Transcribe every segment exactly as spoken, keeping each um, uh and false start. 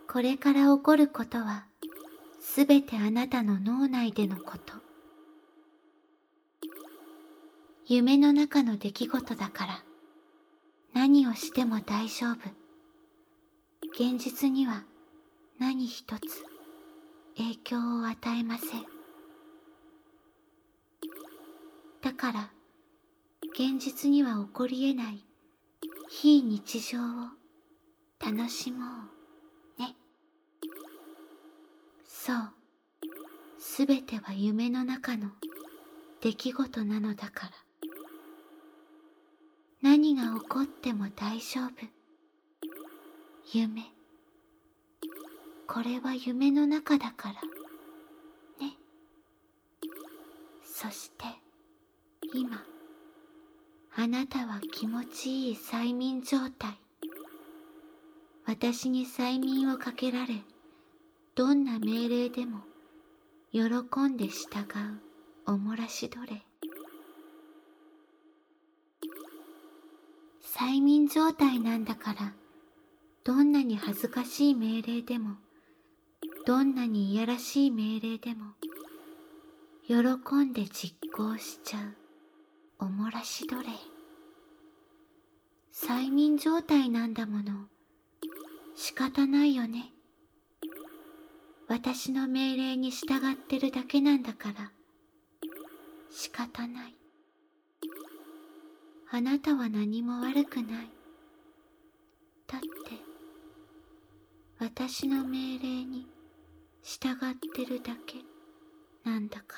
これから起こることはすべてあなたの脳内でのこと。夢の中の出来事だから何をしても大丈夫。現実には何一つ影響を与えません。だから現実には起こり得ない非日常を楽しもうね。そう、すべては夢の中の出来事なのだから。何が起こっても大丈夫。夢、これは夢の中だからね。そして今あなたは気持ちいい催眠状態。私に催眠をかけられ、どんな命令でも喜んで従うおもらし奴隷。催眠状態なんだから、どんなに恥ずかしい命令でも、どんなにいやらしい命令でも、喜んで実行しちゃうおもらし奴隷。催眠状態なんだもの。仕方ないよね。私の命令に従ってるだけなんだから、仕方ない。あなたは何も悪くない。だって、私の命令に従ってるだけなんだから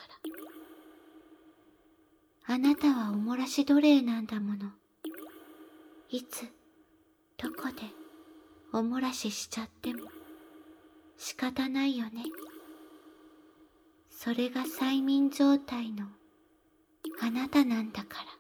。あなたはおもらし奴隷なんだもの。いつ、どこでおもらししちゃっても仕方ないよね。それが催眠状態のあなたなんだから。